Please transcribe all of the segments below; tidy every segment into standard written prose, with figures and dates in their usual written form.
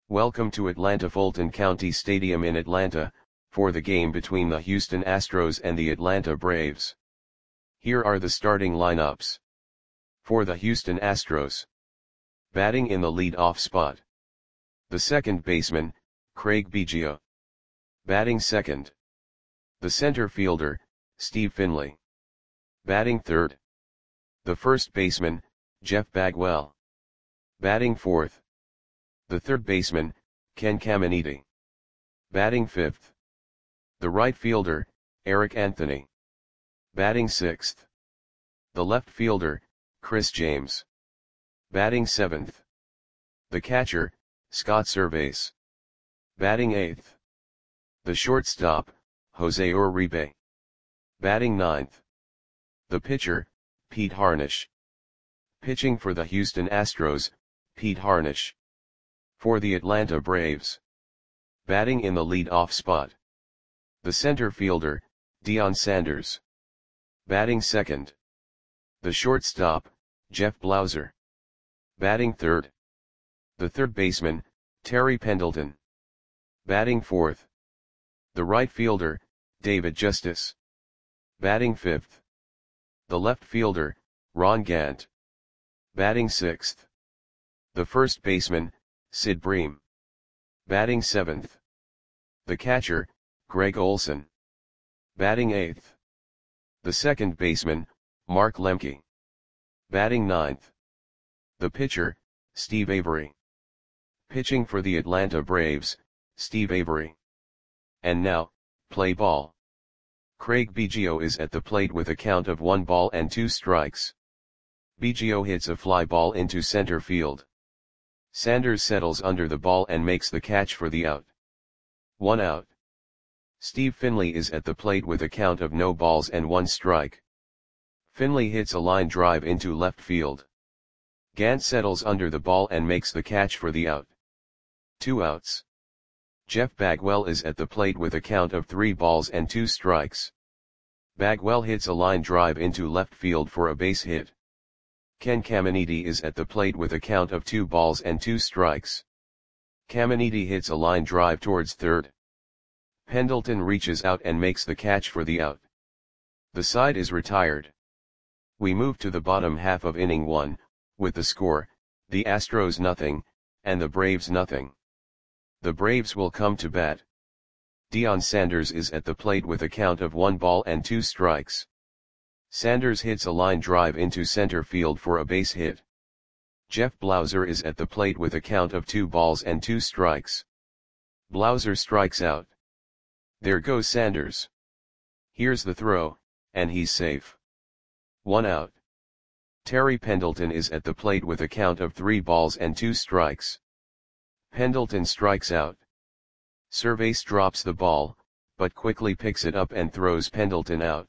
Welcome to Atlanta Fulton County Stadium in Atlanta, for the game between the Houston Astros and the Atlanta Braves. Here are the starting lineups. For the Houston Astros. Batting in the lead-off spot. The second baseman, Craig Biggio. Batting second. The center fielder, Steve Finley. Batting third. The first baseman, Jeff Bagwell. Batting fourth. The third baseman, Ken Caminiti. Batting fifth. The right fielder, Eric Anthony. Batting sixth. The left fielder, Chris James. Batting seventh. The catcher, Scott Servais. Batting eighth. The shortstop, Jose Uribe. Batting ninth. The pitcher, Pete Harnisch. Pitching for the Houston Astros, Pete Harnisch. For the Atlanta Braves. Batting in the lead-off spot. The center fielder, Deion Sanders. Batting second. The shortstop, Jeff Blauser. Batting third. The third baseman, Terry Pendleton. Batting fourth. The right fielder, David Justice. Batting fifth. The left fielder, Ron Gant. Batting sixth. The first baseman, Sid Bream. Batting seventh. The catcher, Greg Olson. Batting eighth. The second baseman, Mark Lemke. Batting ninth. The pitcher, Steve Avery. Pitching for the Atlanta Braves, Steve Avery. And now, play ball. Craig Biggio is at the plate with a count of 1 ball and 2 strikes. Biggio hits a fly ball into center field. Sanders settles under the ball and makes the catch for the out. 1 out. Steve Finley is at the plate with a count of no balls and 1 strike. Finley hits a line drive into left field. Gant settles under the ball and makes the catch for the out. 2 outs. Jeff Bagwell is at the plate with a count of 3 balls and 2 strikes. Bagwell hits a line drive into left field for a base hit. Ken Caminiti is at the plate with a count of 2 balls and 2 strikes. Caminiti hits a line drive towards third. Pendleton reaches out and makes the catch for the out. The side is retired. We move to the bottom half of inning 1, with the score, the Astros nothing, and the Braves nothing. The Braves will come to bat. Deion Sanders is at the plate with a count of 1 ball and 2 strikes. Sanders hits a line drive into center field for a base hit. Jeff Blauser is at the plate with a count of 2 balls and 2 strikes. Blauser strikes out. There goes Sanders. Here's the throw, and he's safe. 1 out. Terry Pendleton is at the plate with a count of 3 balls and 2 strikes. Pendleton strikes out. Servais drops the ball, but quickly picks it up and throws Pendleton out.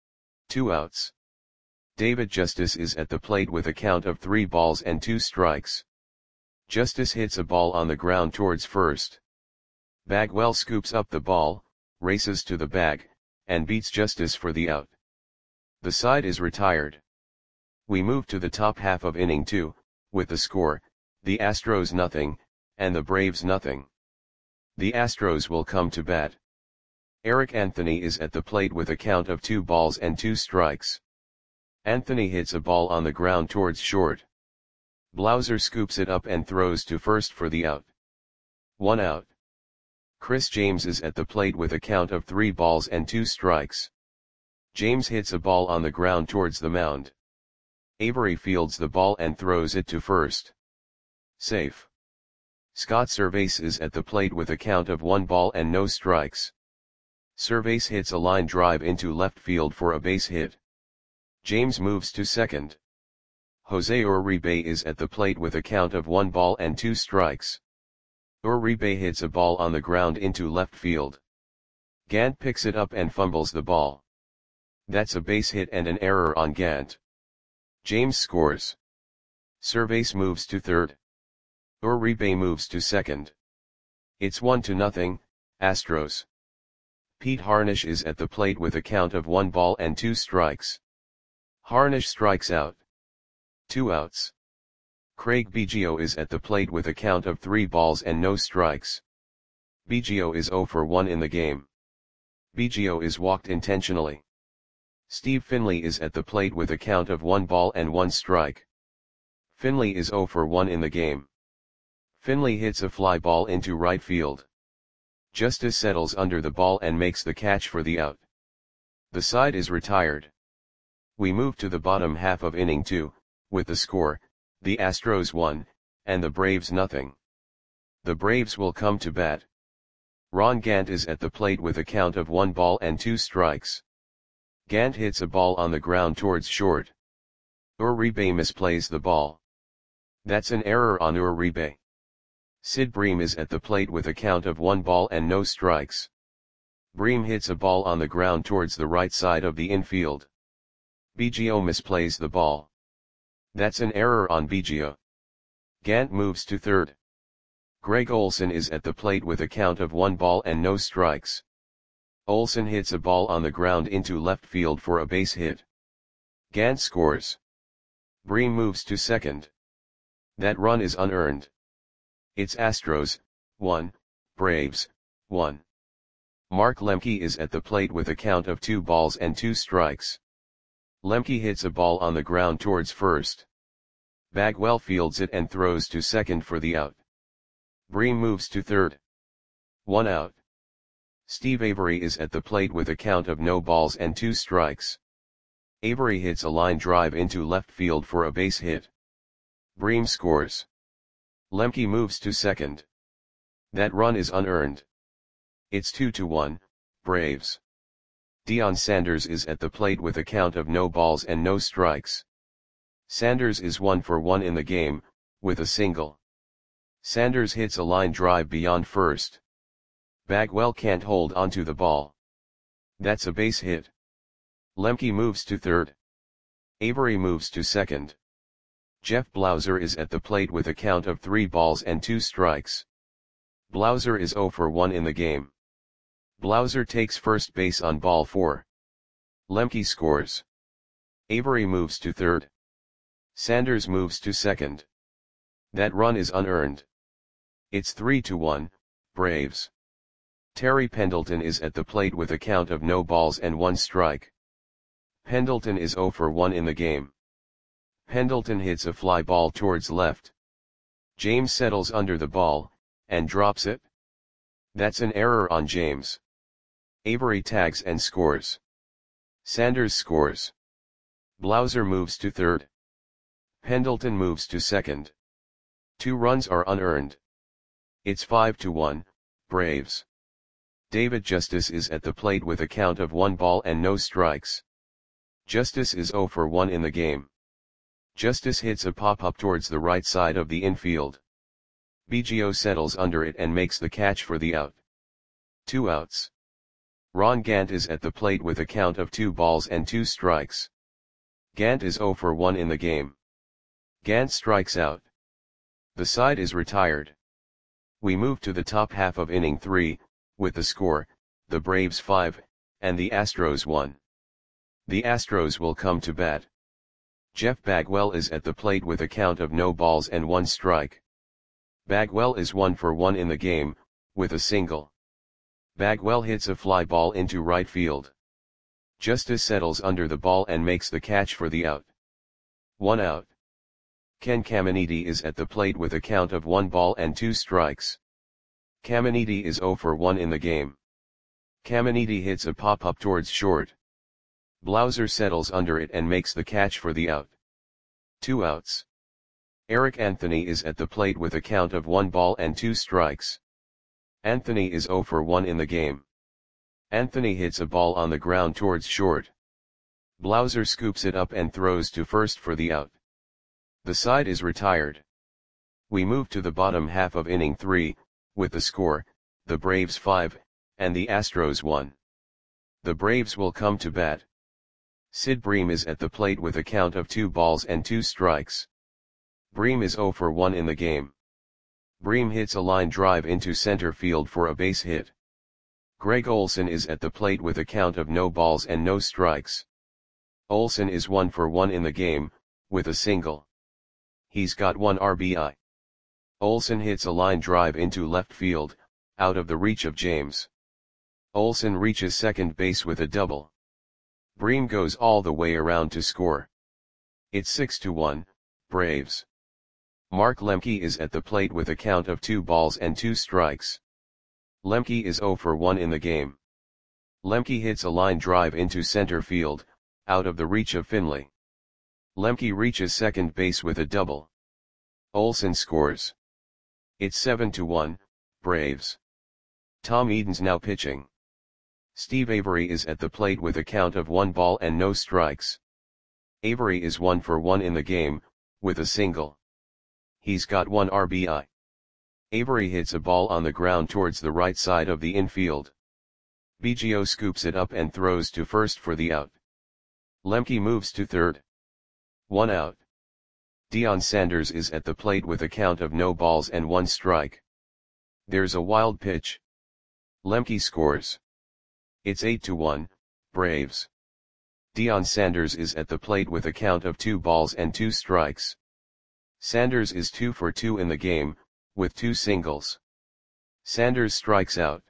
2 outs. David Justice is at the plate with a count of 3 balls and 2 strikes. Justice hits a ball on the ground towards first. Bagwell scoops up the ball, races to the bag, and beats Justice for the out. The side is retired. We move to the top half of inning 2, with the score, the Astros nothing, and the Braves nothing. The Astros will come to bat. Eric Anthony is at the plate with a count of 2 balls and 2 strikes. Anthony hits a ball on the ground towards short. Blauser scoops it up and throws to first for the out. 1 out. Chris James is at the plate with a count of 3 balls and 2 strikes. James hits a ball on the ground towards the mound. Avery fields the ball and throws it to first. Safe. Scott Servais is at the plate with a count of 1 ball and no strikes. Servais hits a line drive into left field for a base hit. James moves to second. Jose Uribe is at the plate with a count of 1 ball and 2 strikes. Uribe hits a ball on the ground into left field. Gant picks it up and fumbles the ball. That's a base hit and an error on Gant. James scores. Servais moves to third. Uribe moves to second. It's 1-0, Astros. Pete Harnisch is at the plate with a count of 1 ball and 2 strikes. Harnisch strikes out. 2 outs. Craig Biggio is at the plate with a count of 3 balls and no strikes. Biggio is 0 for 1 in the game. Biggio is walked intentionally. Steve Finley is at the plate with a count of 1 ball and 1 strike. Finley is 0 for 1 in the game. Finley hits a fly ball into right field. Justice settles under the ball and makes the catch for the out. The side is retired. We move to the bottom half of inning 2, with the score, the Astros 1, and the Braves nothing. The Braves will come to bat. Ron Gant is at the plate with a count of 1 ball and 2 strikes. Gant hits a ball on the ground towards short. Uribe misplays the ball. That's an error on Uribe. Sid Bream is at the plate with a count of 1 ball and no strikes. Bream hits a ball on the ground towards the right side of the infield. Biggio misplays the ball. That's an error on Biggio. Gant moves to third. Greg Olson is at the plate with a count of 1 ball and no strikes. Olson hits a ball on the ground into left field for a base hit. Gant scores. Bream moves to second. That run is unearned. It's Astros, 1, Braves, 1. Mark Lemke is at the plate with a count of 2 balls and 2 strikes. Lemke hits a ball on the ground towards first. Bagwell fields it and throws to second for the out. Bream moves to third. 1 out. Steve Avery is at the plate with a count of no balls and 2 strikes. Avery hits a line drive into left field for a base hit. Bream scores. Lemke moves to second. That run is unearned. It's 2-1, Braves. Deion Sanders is at the plate with a count of no balls and no strikes. Sanders is 1 for 1 in the game, with a single. Sanders hits a line drive beyond first. Bagwell can't hold onto the ball. That's a base hit. Lemke moves to third. Avery moves to second. Jeff Blauser is at the plate with a count of 3 balls and 2 strikes. Blauser is 0 for 1 in the game. Blauser takes first base on ball 4. Lemke scores. Avery moves to third. Sanders moves to second. That run is unearned. It's 3-1, Braves. Terry Pendleton is at the plate with a count of no balls and 1 strike. Pendleton is 0 for 1 in the game. Pendleton hits a fly ball towards left. James settles under the ball, and drops it. That's an error on James. Avery tags and scores. Sanders scores. Blauser moves to third. Pendleton moves to second. 2 runs are unearned. It's 5-1, Braves. David Justice is at the plate with a count of 1 ball and no strikes. Justice is 0 for 1 in the game. Justice hits a pop-up towards the right side of the infield. Biggio settles under it and makes the catch for the out. 2 outs. Ron Gant is at the plate with a count of 2 balls and 2 strikes. Gant is 0 for 1 in the game. Gant strikes out. The side is retired. We move to the top half of inning 3, with the score, the Braves 5, and the Astros 1. The Astros will come to bat. Jeff Bagwell is at the plate with a count of no balls and 1 strike. Bagwell is 1 for 1 in the game, with a single. Bagwell hits a fly ball into right field. Justice settles under the ball and makes the catch for the out. 1 out. Ken Caminiti is at the plate with a count of 1 ball and 2 strikes. Caminiti is 0 for 1 in the game. Caminiti hits a pop-up towards short. Blauser settles under it and makes the catch for the out. 2 outs. Eric Anthony is at the plate with a count of 1 ball and 2 strikes. Anthony is 0 for 1 in the game. Anthony hits a ball on the ground towards short. Blauser scoops it up and throws to first for the out. The side is retired. We move to the bottom half of inning 3, with the score, the Braves 5, and the Astros 1. The Braves will come to bat. Sid Bream is at the plate with a count of 2 balls and 2 strikes. Bream is 0 for 1 in the game. Bream hits a line drive into center field for a base hit. Greg Olson is at the plate with a count of no balls and no strikes. Olson is 1 for 1 in the game, with a single. He's got 1 RBI. Olsen hits a line drive into left field, out of the reach of James. Olsen reaches second base with a double. Bream goes all the way around to score. It's 6-1, Braves. Mark Lemke is at the plate with a count of 2 balls and 2 strikes. Lemke is 0 for 1 in the game. Lemke hits a line drive into center field, out of the reach of Finley. Lemke reaches second base with a double. Olsen scores. It's 7-1, Braves. Tom Eden's now pitching. Steve Avery is at the plate with a count of 1 ball and no strikes. Avery is 1 for 1 in the game, with a single. He's got 1 RBI. Avery hits a ball on the ground towards the right side of the infield. Biggio scoops it up and throws to first for the out. Lemke moves to third. 1 out. Deion Sanders is at the plate with a count of no balls and 1 strike. There's a wild pitch. Lemke scores. It's 8-1, Braves. Deion Sanders is at the plate with a count of 2 balls and 2 strikes. Sanders is 2 for 2 in the game, with 2 singles. Sanders strikes out.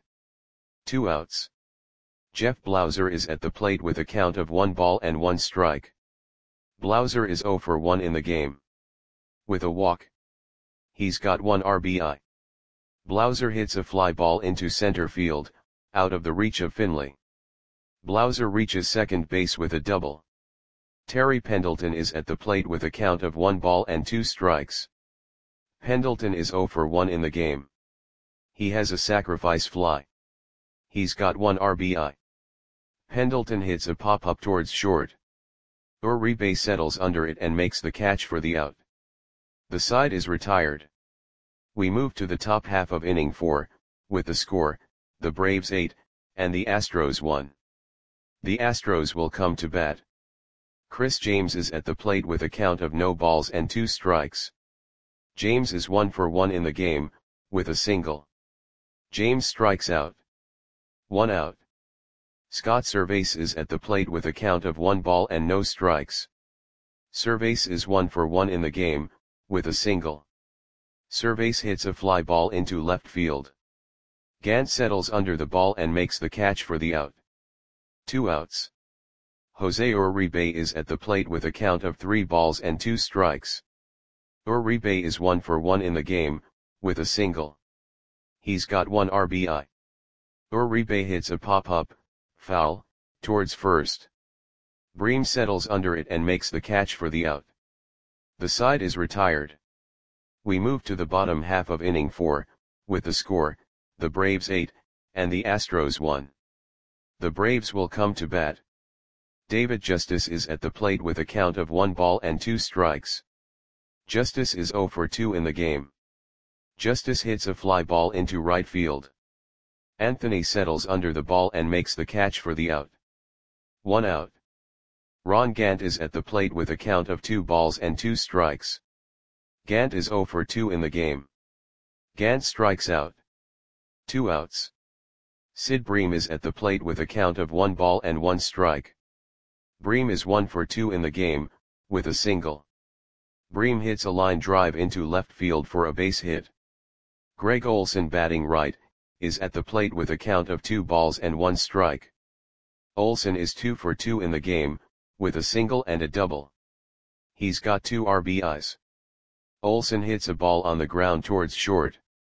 2 outs. Jeff Blauser is at the plate with a count of 1 ball and 1 strike. Blauser is 0 for 1 in the game. With a walk. He's got 1 RBI. Blauser hits a fly ball into center field, out of the reach of Finley. Blauser reaches second base with a double. Terry Pendleton is at the plate with a count of 1 ball and 2 strikes. Pendleton is 0 for 1 in the game. He has a sacrifice fly. He's got 1 RBI. Pendleton hits a pop-up towards short. Uribe settles under it and makes the catch for the out. The side is retired. We move to the top half of inning 4, with the score, the Braves 8, and the Astros 1. The Astros will come to bat. Chris James is at the plate with a count of no balls and 2 strikes. James is 1 for 1 in the game, with a single. James strikes out. 1 out. Scott Servais is at the plate with a count of 1 ball and no strikes. Servais is 1 for 1 in the game, with a single. Servais hits a fly ball into left field. Gant settles under the ball and makes the catch for the out. 2 outs. Jose Uribe is at the plate with a count of 3 balls and 2 strikes. Uribe is 1 for 1 in the game, with a single. He's got 1 RBI. Uribe hits a pop-up, foul, towards first. Bream settles under it and makes the catch for the out. The side is retired. We move to the bottom half of inning 4, with the score, the Braves 8, and the Astros 1. The Braves will come to bat. David Justice is at the plate with a count of 1 ball and 2 strikes. Justice is 0 for 2 in the game. Justice hits a fly ball into right field. Anthony settles under the ball and makes the catch for the out. 1 out. Ron Gant is at the plate with a count of 2 balls and 2 strikes. Gant is 0 for 2 in the game. Gant strikes out. 2 outs. Sid Bream is at the plate with a count of 1 ball and 1 strike. Bream is 1 for 2 in the game, with a single. Bream hits a line drive into left field for a base hit. Greg Olson, batting right, is at the plate with a count of 2 balls and 1 strike. Olson is 2 for 2 in the game, with a single and a double. He's got 2 RBIs. Olson hits a ball on the ground towards short.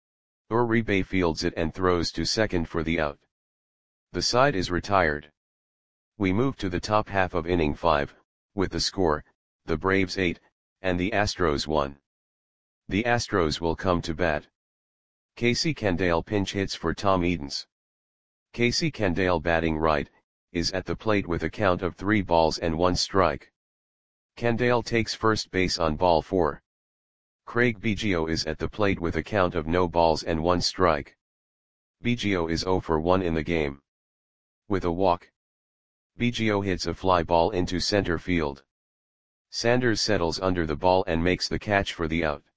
Uribe fields it and throws to second for the out. The side is retired. We move to the top half of inning 5, with the score, the Braves 8, and the Astros 1. The Astros will come to bat. Casey Candale pinch hits for Tom Edens. Casey Candale, batting right, is at the plate with a count of 3 balls and 1 strike. Candale takes first base on ball 4. Craig Biggio is at the plate with a count of no balls and 1 strike. Biggio is 0 for 1 in the game. With a walk. Biggio hits a fly ball into center field. Sanders settles under the ball and makes the catch for the out.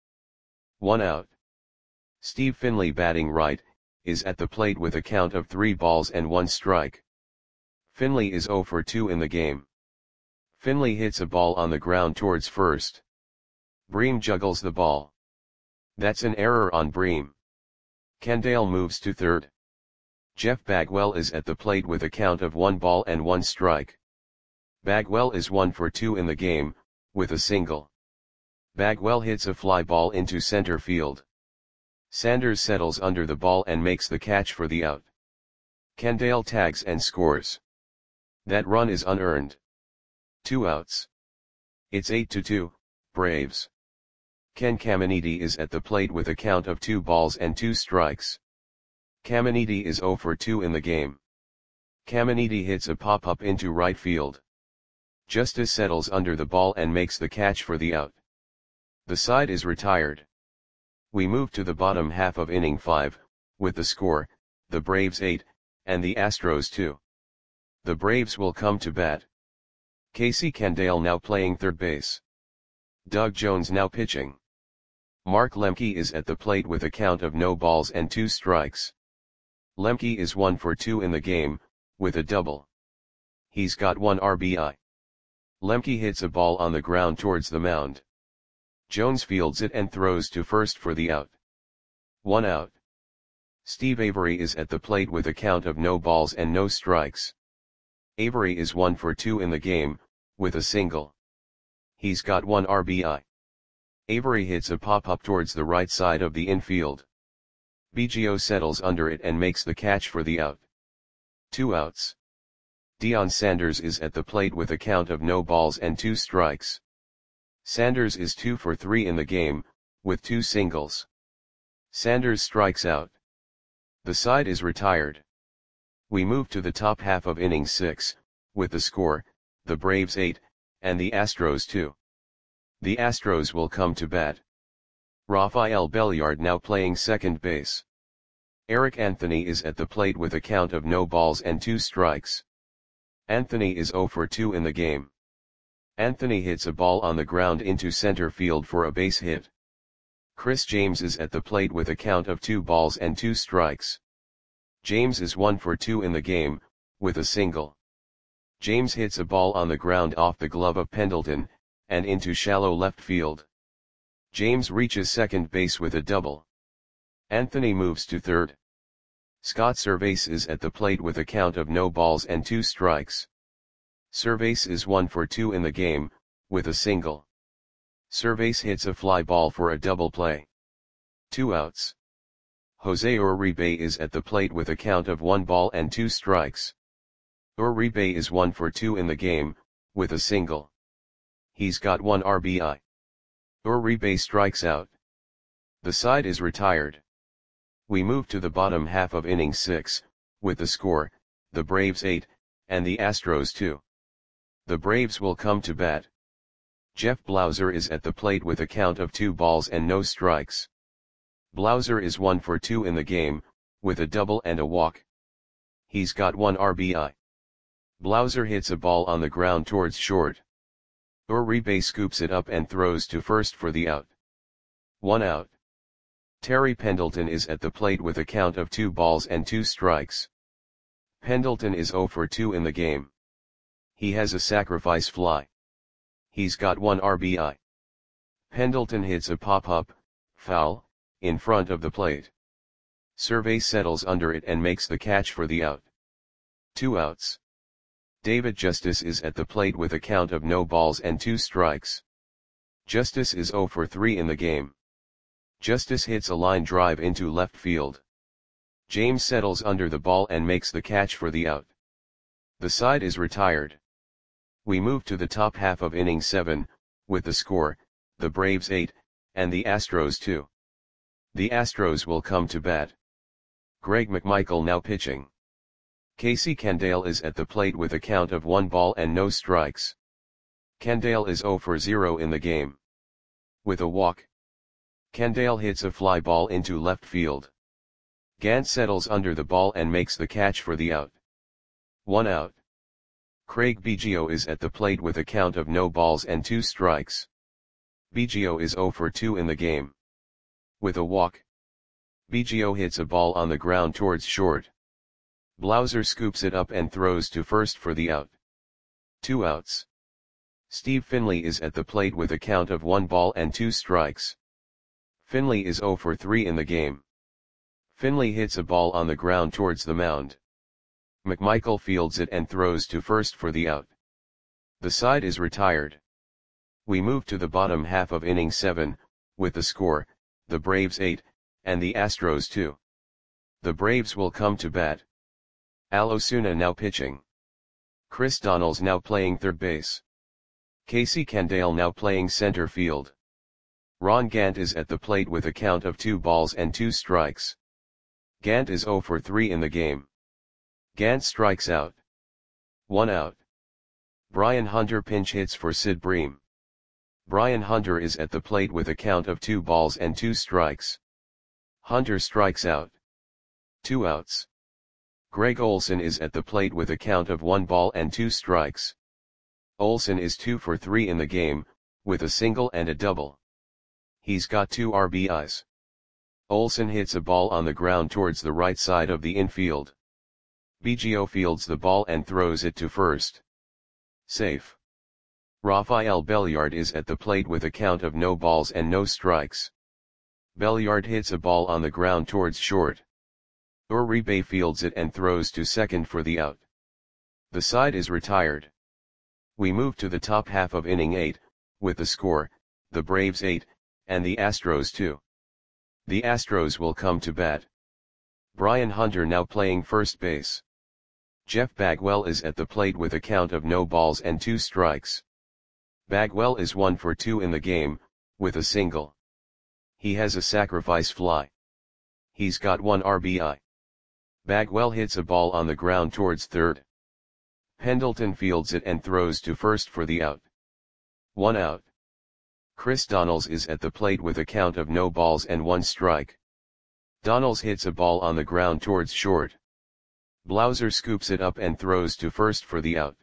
1 out. Steve Finley, batting right, is at the plate with a count of 3 balls and 1 strike. Finley is 0 for 2 in the game. Finley hits a ball on the ground towards first. Bream juggles the ball. That's an error on Bream. Kendall moves to third. Jeff Bagwell is at the plate with a count of 1 ball and 1 strike. Bagwell is 1 for 2 in the game, with a single. Bagwell hits a fly ball into center field. Sanders settles under the ball and makes the catch for the out. Kendall tags and scores. That run is unearned. 2 outs. It's 8-2, Braves. Ken Caminiti is at the plate with a count of 2 balls and 2 strikes. Caminiti is 0 for 2 in the game. Caminiti hits a pop-up into right field. Justice settles under the ball and makes the catch for the out. The side is retired. We move to the bottom half of inning 5, with the score, the Braves 8, and the Astros 2. The Braves will come to bat. Casey Kendall now playing third base. Doug Jones now pitching. Mark Lemke is at the plate with a count of no balls and 2 strikes. Lemke is 1 for 2 in the game, with a double. He's got 1 RBI. Lemke hits a ball on the ground towards the mound. Jones fields it and throws to first for the out. 1 out. Steve Avery is at the plate with a count of no balls and no strikes. Avery is 1 for 2 in the game, with a single. He's got 1 RBI. Avery hits a pop-up towards the right side of the infield. Biggio settles under it and makes the catch for the out. 2 outs. Deion Sanders is at the plate with a count of no balls and 2 strikes. Sanders is 2 for 3 in the game, with 2 singles. Sanders strikes out. The side is retired. We move to the top half of inning 6, with the score, the Braves 8, and the Astros 2. The Astros will come to bat. Rafael Belliard now playing second base. Eric Anthony is at the plate with a count of no balls and 2 strikes. Anthony is 0 for 2 in the game. Anthony hits a ball on the ground into center field for a base hit. Chris James is at the plate with a count of 2 balls and 2 strikes. James is 1 for 2 in the game, with a single. James hits a ball on the ground off the glove of Pendleton, and into shallow left field. James reaches second base with a double. Anthony moves to third. Scott Servais is at the plate with a count of no balls and 2 strikes. Servais is 1 for 2 in the game, with a single. Servais hits a fly ball for a double play. 2 outs. Jose Uribe is at the plate with a count of 1 ball and 2 strikes. Uribe is 1 for 2 in the game, with a single. He's got 1 RBI. Uribe strikes out. The side is retired. We move to the bottom half of inning 6, with the score, the Braves 8, and the Astros 2. The Braves will come to bat. Jeff Blauser is at the plate with a count of 2 balls and no strikes. Blauser is 1 for 2 in the game, with a double and a walk. He's got 1 RBI. Blauser hits a ball on the ground towards short. Uribe scoops it up and throws to first for the out. 1 out. Terry Pendleton is at the plate with a count of 2 balls and 2 strikes. Pendleton is 0 for 2 in the game. He has a sacrifice fly. He's got 1 RBI. Pendleton hits a pop-up, foul, in front of the plate. Servais settles under it and makes the catch for the out. 2 outs. David Justice is at the plate with a count of no balls and 2 strikes. Justice is 0 for 3 in the game. Justice hits a line drive into left field. James settles under the ball and makes the catch for the out. The side is retired. We move to the top half of inning 7, with the score, the Braves 8, and the Astros 2. The Astros will come to bat. Greg McMichael now pitching. Casey Kendall is at the plate with a count of 1 ball and no strikes. Kendall is 0 for 0 in the game. With a walk. Kendall hits a fly ball into left field. Gant settles under the ball and makes the catch for the out. 1 out. Craig Biggio is at the plate with a count of no balls and 2 strikes. Biggio is 0 for 2 in the game. With a walk. Biggio hits a ball on the ground towards short. Blauser scoops it up and throws to first for the out. 2 outs. Steve Finley is at the plate with a count of 1 ball and 2 strikes. Finley is 0 for 3 in the game. Finley hits a ball on the ground towards the mound. McMichael fields it and throws to first for the out. The side is retired. We move to the bottom half of inning 7, with the score, the Braves 8, and the Astros 2. The Braves will come to bat. Al Osuna now pitching. Chris Donnells now playing third base. Casey Candale now playing center field. Ron Gant is at the plate with a count of 2 balls and 2 strikes. Gant is 0 for 3 in the game. Gant strikes out. 1 out. Brian Hunter pinch hits for Sid Bream. Brian Hunter is at the plate with a count of 2 balls and 2 strikes. Hunter strikes out. 2 outs. Greg Olson is at the plate with a count of 1 ball and 2 strikes. Olson is 2 for 3 in the game, with a single and a double. He's got 2 RBIs. Olson hits a ball on the ground towards the right side of the infield. Biggio fields the ball and throws it to first. Safe. Rafael Belliard is at the plate with a count of no balls and no strikes. Belliard hits a ball on the ground towards short. Uribe fields it and throws to second for the out. The side is retired. We move to the top half of inning 8, with the score, the Braves 8, and the Astros 2. The Astros will come to bat. Brian Hunter now playing first base. Jeff Bagwell is at the plate with a count of no balls and 2 strikes. Bagwell is 1 for 2 in the game, with a single. He has a sacrifice fly. He's got 1 RBI. Bagwell hits a ball on the ground towards third. Pendleton fields it and throws to first for the out. 1 out. Chris Donnells is at the plate with a count of no balls and 1 strike. Donnells hits a ball on the ground towards short. Blauser scoops it up and throws to first for the out.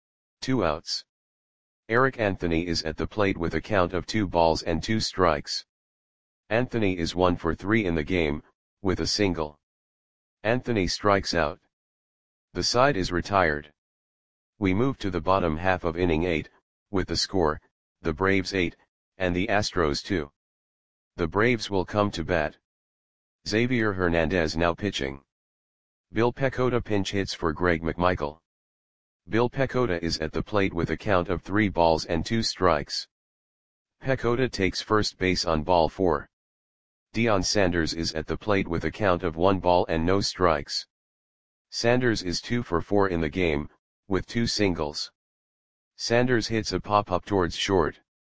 2 outs. Eric Anthony is at the plate with a count of 2 balls and 2 strikes. Anthony is 1 for 3 in the game, with a single. Anthony strikes out. The side is retired. We move to the bottom half of inning 8, with the score, the Braves 8, and the Astros 2. The Braves will come to bat. Xavier Hernandez now pitching. Bill Pecota pinch hits for Greg McMichael. Bill Pecota is at the plate with a count of 3 balls and 2 strikes. Pecota takes first base on ball 4. Deion Sanders is at the plate with a count of 1 ball and no strikes. Sanders is 2 for 4 in the game, with 2 singles. Sanders hits a pop-up towards short.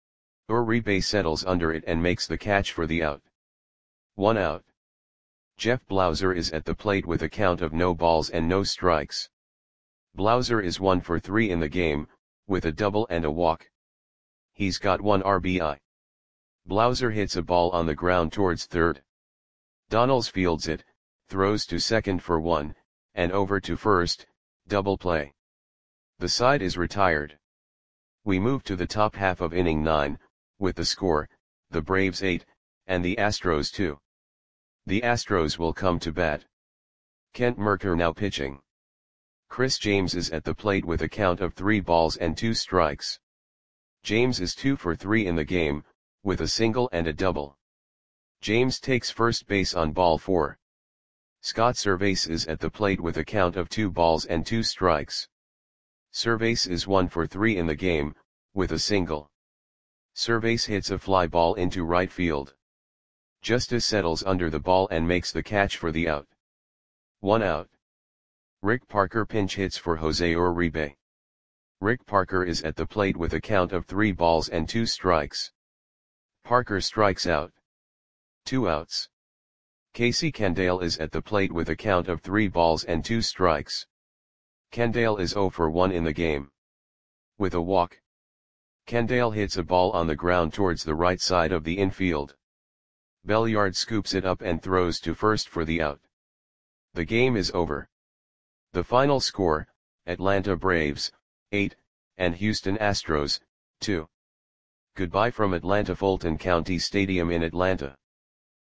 Uribe settles under it and makes the catch for the out. 1 out. Jeff Blauser is at the plate with a count of no balls and no strikes. Blauser is 1 for 3 in the game, with a double and a walk. He's got 1 RBI. Blauser hits a ball on the ground towards third. Donnells fields it, throws to second for 1, and over to first, double play. The side is retired. We move to the top half of inning 9, with the score, the Braves 8, and the Astros 2. The Astros will come to bat. Kent Mercker now pitching. Chris James is at the plate with a count of 3 balls and 2 strikes. James is 2 for 3 in the game, with a single and a double. James takes first base on ball 4. Scott Servais is at the plate with a count of 2 balls and 2 strikes. Servais is 1 for 3 in the game, with a single. Servais hits a fly ball into right field. Justice settles under the ball and makes the catch for the out. 1 out. Rick Parker pinch hits for Jose Uribe. Rick Parker is at the plate with a count of 3 balls and 2 strikes. Parker strikes out. 2 outs. Casey Candale is at the plate with a count of 3 balls and 2 strikes. Candale is 0 for 1 in the game. With a walk. Candale hits a ball on the ground towards the right side of the infield. Belliard scoops it up and throws to first for the out. The game is over. The final score, Atlanta Braves, 8, and Houston Astros, 2. Goodbye from Atlanta Fulton County Stadium in Atlanta.